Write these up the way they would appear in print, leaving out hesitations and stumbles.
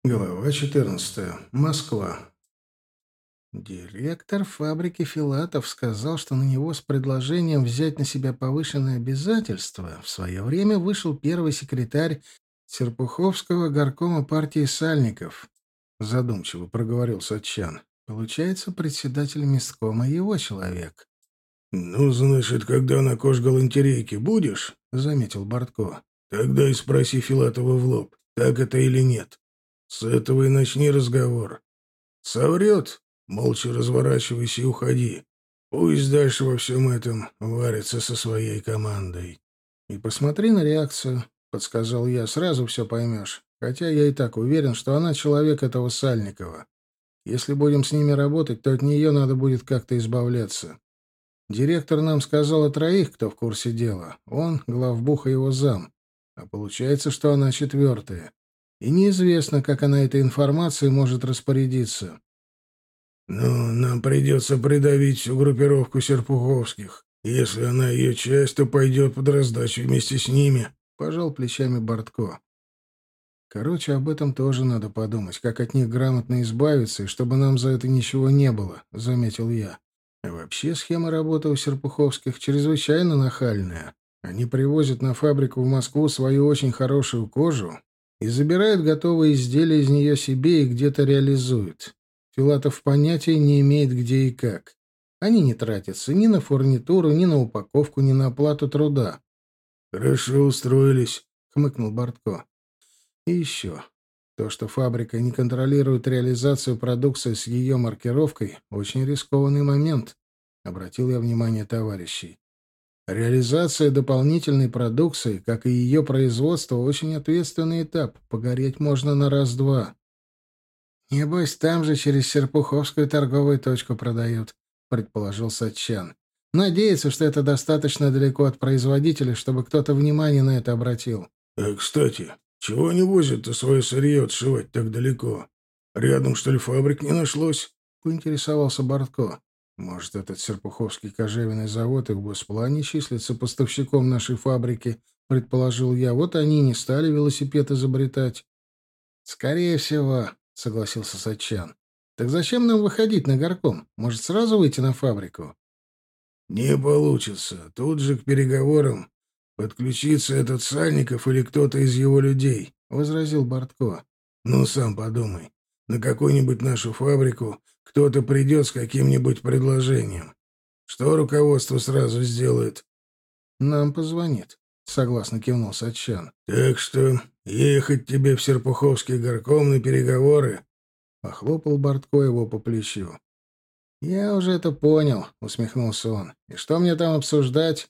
Глава 14. Москва. Директор фабрики Филатов сказал, что на него с предложением взять на себя повышенные обязательства в свое время вышел первый секретарь Серпуховского горкома партии Сальников. Задумчиво проговорил Сатчан. Получается, председатель месткома его человек. «Ну, значит, когда на кожгалантерейке будешь, — заметил Бортко, — тогда и спроси Филатова в лоб, так это или нет. С этого и начни разговор. Соврет — молча разворачивайся и уходи. Пусть дальше во всем этом варится со своей командой». «И посмотри на реакцию», — подсказал я, — «сразу все поймешь. Хотя я и так уверен, что она человек этого Сальникова. Если будем с ними работать, то от нее надо будет как-то избавляться. Директор нам сказал о троих, кто в курсе дела. Он, главбух и его зам. А получается, что она четвертая. И неизвестно, как она этой информацией может распорядиться. «Ну, нам придется придавить всю группировку Серпуховских. Если она ее часть, то пойдет под раздачу вместе с ними», — пожал плечами Бортко. «Короче, об этом тоже надо подумать, как от них грамотно избавиться, и чтобы нам за это ничего не было», — заметил я. Вообще схема работы у Серпуховских чрезвычайно нахальная. Они привозят на фабрику в Москву свою очень хорошую кожу и забирают готовые изделия из нее себе и где-то реализуют. Филатов понятия не имеет, где и как. Они не тратятся ни на фурнитуру, ни на упаковку, ни на оплату труда. «Хорошо устроились», — хмыкнул Бортко. «И еще. То, что фабрика не контролирует реализацию продукции с ее маркировкой, очень рискованный момент», — обратил я внимание товарищей. «Реализация дополнительной продукции, как и ее производство, очень ответственный этап. Погореть можно на раз-два». «Небось, там же через Серпуховскую торговую точку продают», — предположил Сатчан. «Надеется, что это достаточно далеко от производителя, чтобы кто-то внимание на это обратил». «Кстати, чего они возят-то свое сырье отшивать так далеко? Рядом, что ли, фабрик не нашлось?» — поинтересовался Бортко. «Может, этот Серпуховский кожевенный завод и в госплане числится поставщиком нашей фабрики?» — предположил я. «Вот они и не стали велосипед изобретать». «Скорее всего», — согласился Сатчан. «Так зачем нам выходить на горком? Может, сразу выйти на фабрику?» «Не получится. Тут же к переговорам подключится этот Сальников или кто-то из его людей», — возразил Бортко. «Ну, сам подумай. На какую-нибудь нашу фабрику кто-то придет с каким-нибудь предложением. Что руководство сразу сделает?» «Нам позвонит», — согласно кивнул Сатчан. «Так что ехать тебе в Серпуховский горком на переговоры?» — похлопал Бортко его по плечу. «Я уже это понял», — усмехнулся он. «И что мне там обсуждать?»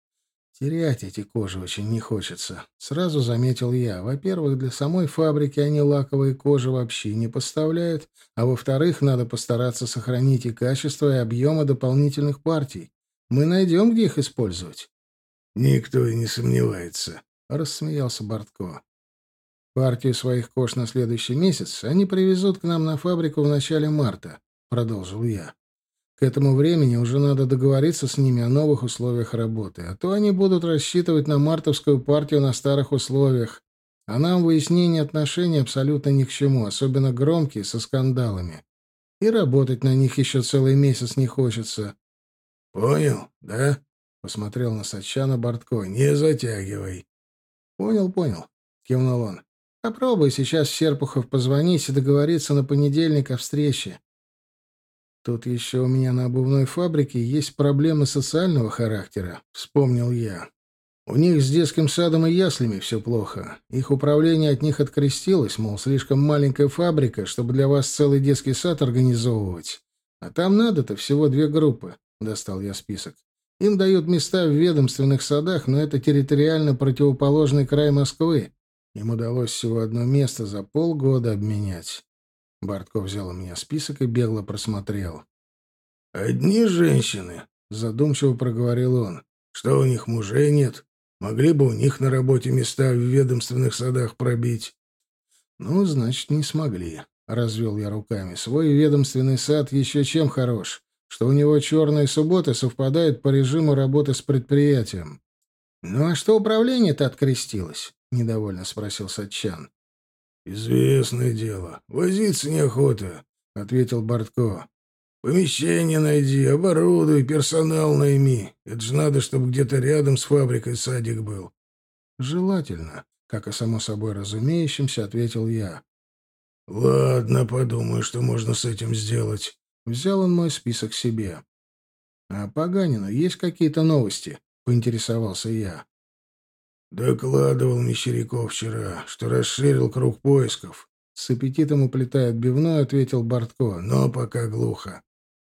«Терять эти кожи очень не хочется», — сразу заметил я. «Во-первых, для самой фабрики они лаковые кожи вообще не поставляют, а во-вторых, надо постараться сохранить и качество, и объемы дополнительных партий. Мы найдем, где их использовать». «Никто и не сомневается», — рассмеялся Бортко. «Партию своих кож на следующий месяц они привезут к нам на фабрику в начале марта», — продолжил я. «К этому времени уже надо договориться с ними о новых условиях работы, а то они будут рассчитывать на мартовскую партию на старых условиях, а нам выяснение отношений абсолютно ни к чему, особенно громкие, со скандалами. И работать на них еще целый месяц не хочется». «Понял, да?» — посмотрел на Сачана Бортко. «Не затягивай». «Понял», — кивнул он. «Попробуй сейчас в Серпухов позвонить и договориться на понедельник о встрече. Тут еще у меня на обувной фабрике есть проблемы социального характера», — вспомнил я. «У них с детским садом и яслями все плохо. Их управление от них открестилось, мол, слишком маленькая фабрика, чтобы для вас целый детский сад организовывать. А там надо-то всего 2 группы», — достал я список. «Им дают места в ведомственных садах, но это территориально противоположный край Москвы. Им удалось всего одно место за полгода обменять». Бортко взял у меня список и бегло просмотрел. «Одни женщины», — задумчиво проговорил он. «Что, у них мужей нет? Могли бы у них на работе места в ведомственных садах пробить». «Ну, значит, не смогли», — развел я руками. «Свой ведомственный сад еще чем хорош, что у него черные субботы совпадают по режиму работы с предприятием». «Ну а что управление-то открестилось?» — недовольно спросил Сатчан. «Известное дело. Возиться неохота», — ответил Бортко. «Помещение найди, оборудуй, персонал найми. Это же надо, чтобы где-то рядом с фабрикой садик был». «Желательно», — как и само собой разумеющимся, ответил я. «Ладно, подумаю, что можно с этим сделать». Взял он мой список себе. «А по Ганину есть какие-то новости?» — поинтересовался я. «Докладывал Мещеряков вчера, что расширил круг поисков». С аппетитом уплетая отбивной, ответил Бортко. «Но пока глухо».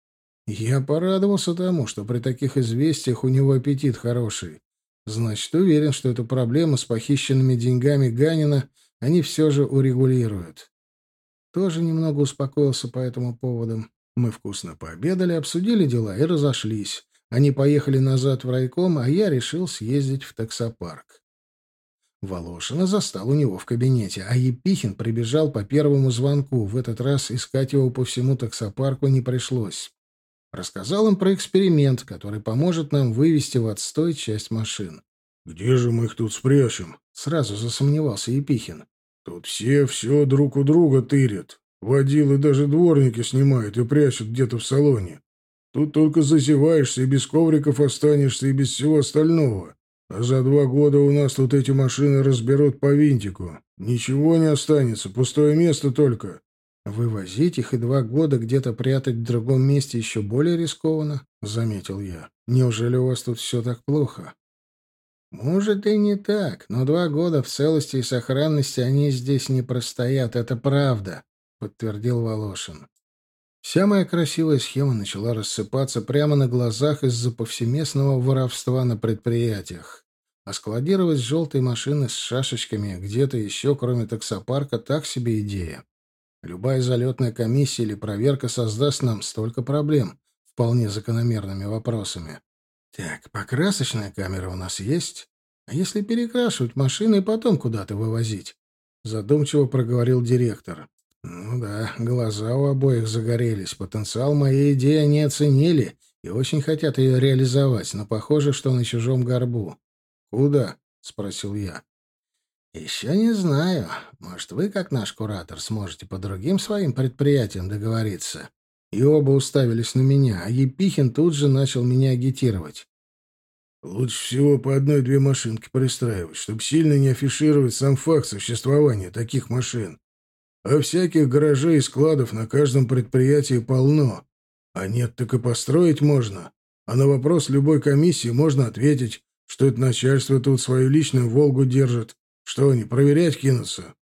Я порадовался тому, что при таких известиях у него аппетит хороший. Значит, уверен, что эту проблему с похищенными деньгами Ганина они все же урегулируют. Тоже немного успокоился по этому поводу. Мы вкусно пообедали, обсудили дела и разошлись. Они поехали назад в райком, а я решил съездить в таксопарк. Волошина застал у него в кабинете, а Епихин прибежал по первому звонку. В этот раз искать его по всему таксопарку не пришлось. Рассказал им про эксперимент, который поможет нам вывести в отстой часть машин. «Где же мы их тут спрячем?» — сразу засомневался Епихин. «Тут все друг у друга тырят. Водилы даже дворники снимают и прячут где-то в салоне. Тут только зазеваешься и без ковриков останешься, и без всего остального. А за 2 года у нас тут эти машины разберут по винтику. Ничего не останется, пустое место только». «Вывозить их и 2 года где-то прятать в другом месте еще более рискованно», — заметил я. «Неужели у вас тут все так плохо?» «Может, и не так, но 2 года в целости и сохранности они здесь не простоят, это правда», — подтвердил Волошин. Вся моя красивая схема начала рассыпаться прямо на глазах из-за повсеместного воровства на предприятиях. А складировать желтые машины с шашечками где-то еще, кроме таксопарка, так себе идея. Любая залетная комиссия или проверка создаст нам столько проблем вполне закономерными вопросами. Так, покрасочная камера у нас есть? А если перекрашивать машины и потом куда-то вывозить? Задумчиво проговорил директор. Ну да, глаза у обоих загорелись. Потенциал моей идеи они оценили и очень хотят ее реализовать, но похоже, что на чужом горбу. «Куда?» — спросил я. «Еще не знаю. Может, вы, как наш куратор, сможете по другим своим предприятиям договориться?» И оба уставились на меня, а Епихин тут же начал меня агитировать. «Лучше всего по 1-2 машинки пристраивать, чтобы сильно не афишировать сам факт существования таких машин. А всяких гаражей и складов на каждом предприятии полно. А нет, так и построить можно. А на вопрос любой комиссии можно ответить, что это начальство тут свою личную «Волгу» держит. Что они, проверять кинутся?»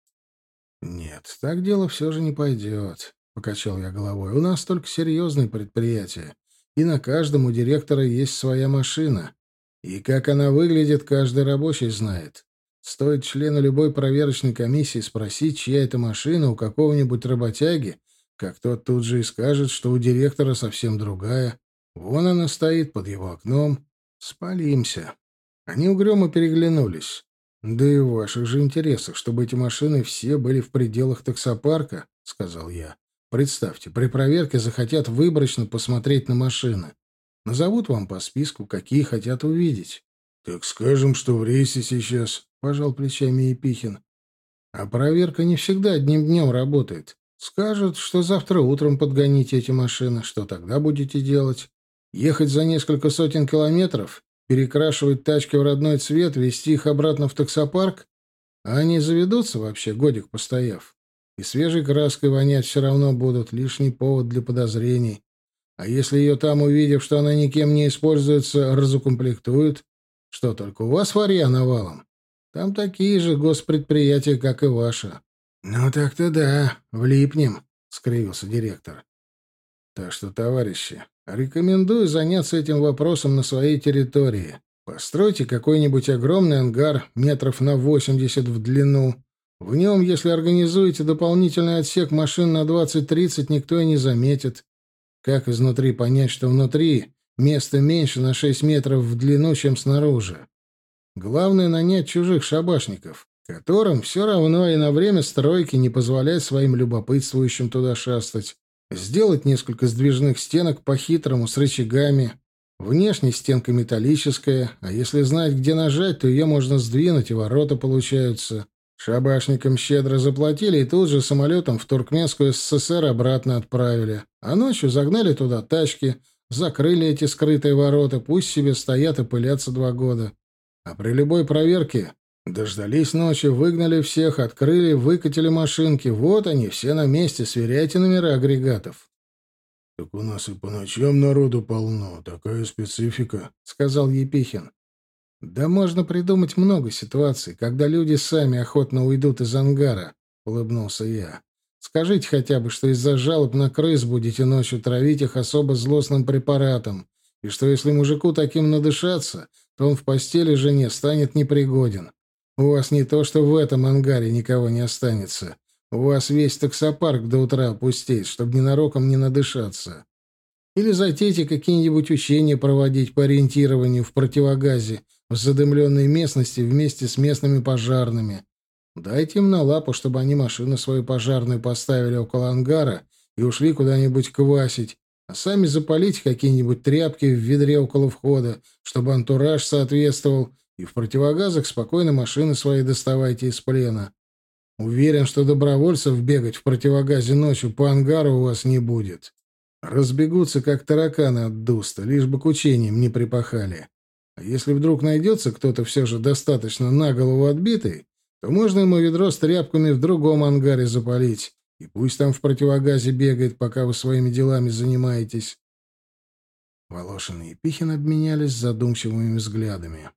«Нет, так дело все же не пойдет», — покачал я головой. «У нас только серьезные предприятия, и на каждом у директора есть своя машина. И как она выглядит, каждый рабочий знает. Стоит члена любой проверочной комиссии спросить, чья это машина у какого-нибудь работяги, как тот тут же и скажет, что у директора совсем другая. Вон она стоит под его окном. Спалимся». Они угрюмо переглянулись. «Да и в ваших же интересах, чтобы эти машины все были в пределах таксопарка», — сказал я. «Представьте, при проверке захотят выборочно посмотреть на машины. Назовут вам по списку, какие хотят увидеть». «Так скажем, что в рейсе сейчас», — пожал плечами Епихин. «А проверка не всегда одним днем работает. Скажут, что завтра утром подгоните эти машины. Что тогда будете делать? Ехать за несколько сотен километров? Перекрашивать тачки в родной цвет, везти их обратно в таксопарк? А они заведутся вообще, годик постояв? И свежей краской вонять все равно будут, лишний повод для подозрений. А если ее там, увидев, что она никем не используется, разукомплектуют? Что, только у вас варья навалом? Там такие же госпредприятия, как и ваши». «Ну так-то да, влипнем», — скривился директор. «Так что, товарищи, рекомендую заняться этим вопросом на своей территории. Постройте какой-нибудь огромный ангар метров на 80 в длину. В нем, если организуете дополнительный отсек машин на 20-30, никто и не заметит. Как изнутри понять, что внутри места меньше на 6 метров в длину, чем снаружи? Главное — нанять чужих шабашников, которым все равно и на время стройки не позволять своим любопытствующим туда шастать. Сделать несколько сдвижных стенок по-хитрому, с рычагами. Внешне стенка металлическая, а если знать, где нажать, то ее можно сдвинуть, и ворота получаются. Шабашникам щедро заплатили и тут же самолетом в Туркменскую ССР обратно отправили. А ночью загнали туда тачки, закрыли эти скрытые ворота, пусть себе стоят и пылятся 2 года. А при любой проверке дождались ночи, выгнали всех, открыли, выкатили машинки. Вот они, все на месте, сверяйте номера агрегатов. — Так у нас и по ночам народу полно, такая специфика, — сказал Епихин. «Да можно придумать много ситуаций, когда люди сами охотно уйдут из ангара», — улыбнулся я. «Скажите хотя бы, что из-за жалоб на крыс будете ночью травить их особо злостным препаратом, и что если мужику таким надышаться, то он в постели жене станет непригоден. У вас не то, что в этом ангаре никого не останется. У вас весь таксопарк до утра опустеет, чтобы ненароком не надышаться. Или затейте какие-нибудь учения проводить по ориентированию в противогазе в задымленной местности вместе с местными пожарными. Дайте им на лапу, чтобы они машину свою пожарную поставили около ангара и ушли куда-нибудь квасить, а сами запалите какие-нибудь тряпки в ведре около входа, чтобы антураж соответствовал, и в противогазах спокойно машины свои доставайте из плена. Уверен, что добровольцев бегать в противогазе ночью по ангару у вас не будет. Разбегутся, как тараканы от дуста, лишь бы к учениям не припахали. А если вдруг найдется кто-то все же достаточно на голову отбитый, то можно ему ведро с тряпками в другом ангаре запалить, и пусть там в противогазе бегает, пока вы своими делами занимаетесь. Волошин и Епихин обменялись задумчивыми взглядами.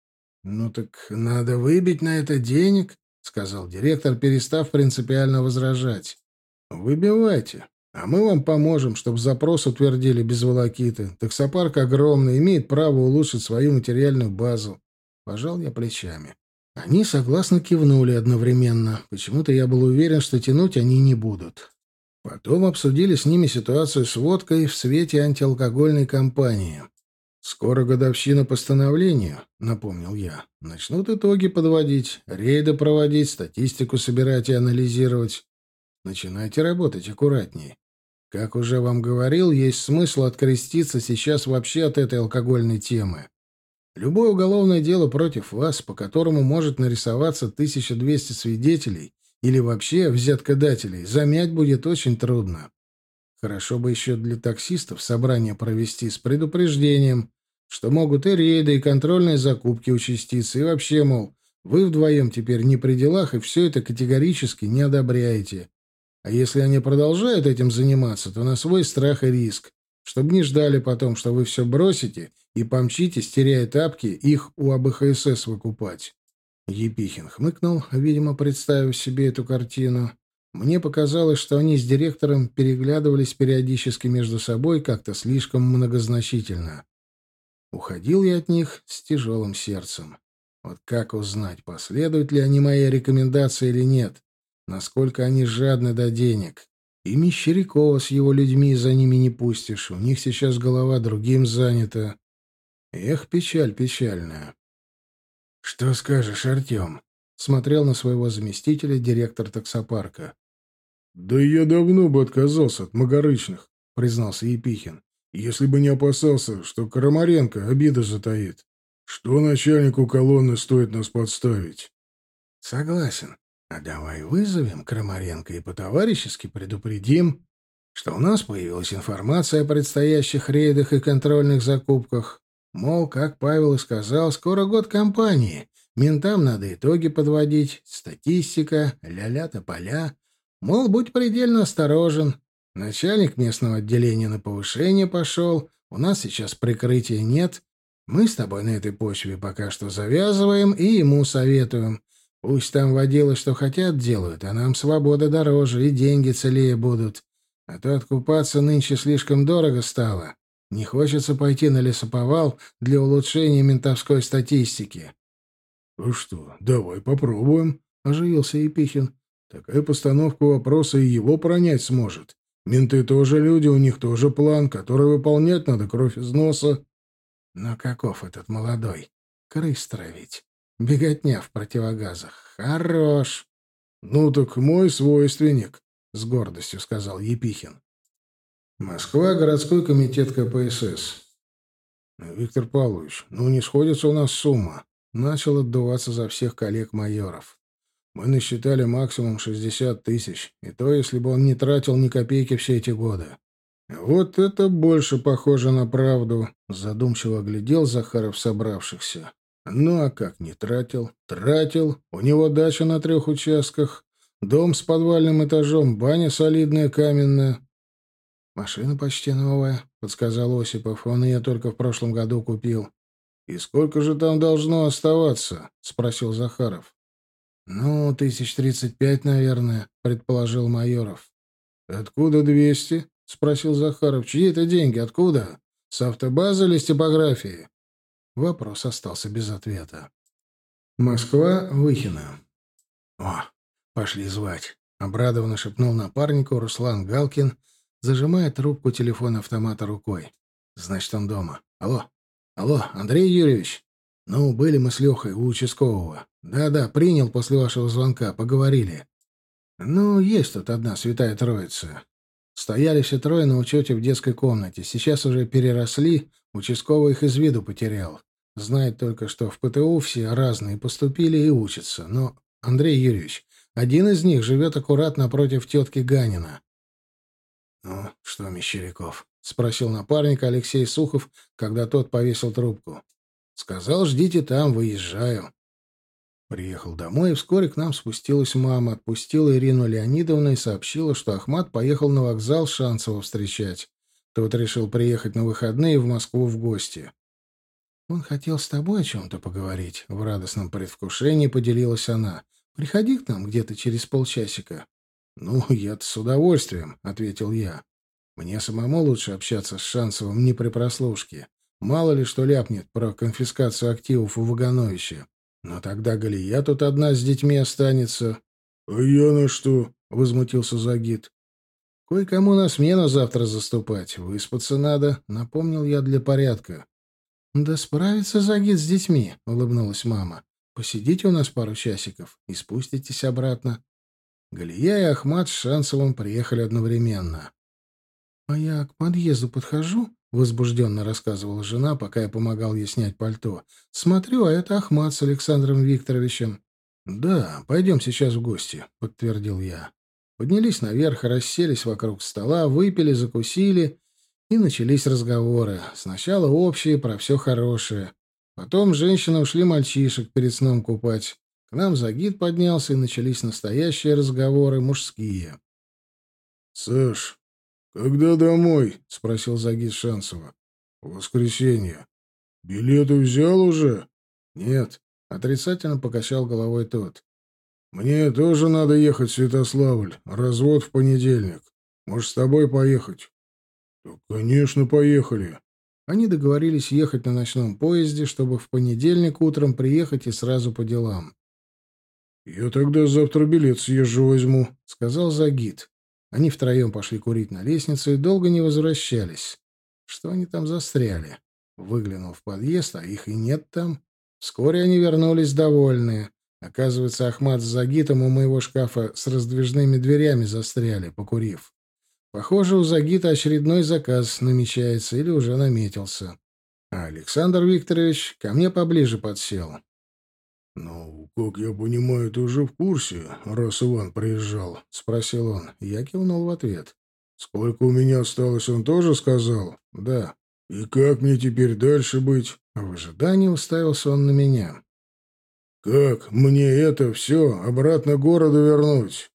— Ну так надо выбить на это денег, — сказал директор, перестав принципиально возражать. — Выбивайте. А мы вам поможем, чтобы запрос утвердили без волокиты. Таксопарк огромный, имеет право улучшить свою материальную базу. Пожал я плечами. Они согласно кивнули одновременно. Почему-то я был уверен, что тянуть они не будут. Потом обсудили с ними ситуацию с водкой в свете антиалкогольной кампании. «Скоро годовщина постановления», — напомнил я. «Начнут итоги подводить, рейды проводить, статистику собирать и анализировать. Начинайте работать аккуратней. Как уже вам говорил, есть смысл откреститься сейчас вообще от этой алкогольной темы. Любое уголовное дело против вас, по которому может нарисоваться 1200 свидетелей или вообще взяткодателей, замять будет очень трудно. Хорошо бы еще для таксистов собрание провести с предупреждением, что могут и рейды, и контрольные закупки участиться, и вообще, мол, вы вдвоем теперь не при делах и все это категорически не одобряете. А если они продолжают этим заниматься, то на свой страх и риск, чтобы не ждали потом, что вы все бросите и помчитесь, теряя тапки, их у АБХСС выкупать». Епихин хмыкнул, видимо, представив себе эту картину. Мне показалось, что они с директором переглядывались периодически между собой как-то слишком многозначительно. Уходил я от них с тяжелым сердцем. Вот как узнать, последуют ли они моей рекомендации или нет? Насколько они жадны до денег? И Мещерякова с его людьми за ними не пустишь. У них сейчас голова другим занята. Эх, печаль печальная. — Что скажешь, Артем? — смотрел на своего заместителя директор таксопарка. — Да я давно бы отказался от Магарычных, — признался Епихин, — если бы не опасался, что Карамаренко обиду затаит. Что начальнику колонны стоит нас подставить? — Согласен. А давай вызовем Крамаренко и по-товарищески предупредим, что у нас появилась информация о предстоящих рейдах и контрольных закупках. Мол, как Павел и сказал, скоро год кампании. Ментам надо итоги подводить, статистика, ля-ля-тополя. Мол, будь предельно осторожен. Начальник местного отделения на повышение пошел, у нас сейчас прикрытия нет. Мы с тобой на этой почве пока что завязываем и ему советуем. Пусть там водилы что хотят делают, а нам свобода дороже и деньги целее будут. А то откупаться нынче слишком дорого стало. Не хочется пойти на лесоповал для улучшения ментовской статистики. — Ну что, давай попробуем, — оживился Епихин. — Такая постановка вопроса и его пронять сможет. Менты тоже люди, у них тоже план, который выполнять надо кровь из носа. Но каков этот молодой? Крыс травить. Беготня в противогазах. Хорош. — Ну так мой свойственник, — с гордостью сказал Епихин. Москва, городской комитет КПСС. Виктор Павлович, ну не сходится у нас сумма. Начал отдуваться за всех коллег майоров. Мы насчитали максимум 60 тысяч, и то, если бы он не тратил ни копейки все эти годы. Вот это больше похоже на правду, задумчиво оглядел Захаров собравшихся. Ну а как не тратил? Тратил. У него дача на 3 участках, дом с подвальным этажом, баня солидная каменная. «Машина почти новая», — подсказал Осипов. «Он ее только в прошлом году купил». «И сколько же там должно оставаться?» — спросил Захаров. «Ну, 35 наверное», — предположил Майоров. «Откуда 200?» — спросил Захаров. «Чьи это деньги? Откуда? С автобазы или с типографии?» Вопрос остался без ответа. Москва, Выхино. «О, пошли звать», — обрадованно шепнул напарнику Руслан Галкин, зажимая трубку телефона-автомата рукой. «Значит, он дома. Алло, алло, Андрей Юрьевич? Ну, были мы с Лехой у участкового. Да-да, принял после вашего звонка, поговорили. Ну, есть тут одна святая троица. Стояли все трое на учете в детской комнате. Сейчас уже переросли, участковый их из виду потерял. Знает только, что в ПТУ все разные поступили и учатся. Но, Андрей Юрьевич, один из них живет аккурат напротив тетки Ганина». «Ну, что, Мещеряков?» — спросил напарник Алексей Сухов, когда тот повесил трубку. «Сказал, ждите там, выезжаю». Приехал домой, и вскоре к нам спустилась мама, отпустила Ирину Леонидовну и сообщила, что Ахмат поехал на вокзал Шанцева встречать. Тот решил приехать на выходные в Москву в гости. «Он хотел с тобой о чем-то поговорить», — в радостном предвкушении поделилась она. «Приходи к нам где-то через полчасика». «Ну, я-то с удовольствием», — ответил я. «Мне самому лучше общаться с Шанцевым не при прослушке. Мало ли что ляпнет про конфискацию активов у Вагановича. Но тогда Галия тут одна с детьми останется». «А я на что?» — возмутился Загид. «Кое-кому на смену завтра заступать. Выспаться надо», — напомнил я для порядка. «Да справится Загид с детьми», — улыбнулась мама. «Посидите у нас пару часиков и спуститесь обратно». Галия и Ахмат с Шанцевым приехали одновременно. «А я к подъезду подхожу», — возбужденно рассказывала жена, пока я помогал ей снять пальто. «Смотрю, а это Ахмат с Александром Викторовичем». «Да, пойдем сейчас в гости», — подтвердил я. Поднялись наверх, расселись вокруг стола, выпили, закусили, и начались разговоры. Сначала общие, про все хорошее. Потом женщины ушли мальчишек перед сном купать. К нам Загид поднялся, и начались настоящие разговоры, мужские. «Саш, когда домой?» — спросил Загид Шанцева. «В воскресенье. Билеты взял уже?» «Нет», — отрицательно покачал головой тот. «Мне тоже надо ехать в Святославль. Развод в понедельник. Может, с тобой поехать?» «Да, конечно, поехали». Они договорились ехать на ночном поезде, чтобы в понедельник утром приехать и сразу по делам. «Я тогда завтра билет съезжу возьму», — сказал Загид. Они втроем пошли курить на лестницу и долго не возвращались. Что они там застряли? Выглянул в подъезд, а их и нет там. Вскоре они вернулись довольные. Оказывается, Ахмат с Загитом у моего шкафа с раздвижными дверями застряли, покурив. Похоже, у Загита очередной заказ намечается или уже наметился. А Александр Викторович ко мне поближе подсел. «Ну, как я понимаю, ты уже в курсе, раз Иван приезжал?» — спросил он. Я кивнул в ответ. «Сколько у меня осталось, он тоже сказал?» «Да». «И как мне теперь дальше быть?» В ожидании уставился он на меня. «Как мне это все обратно к городу вернуть?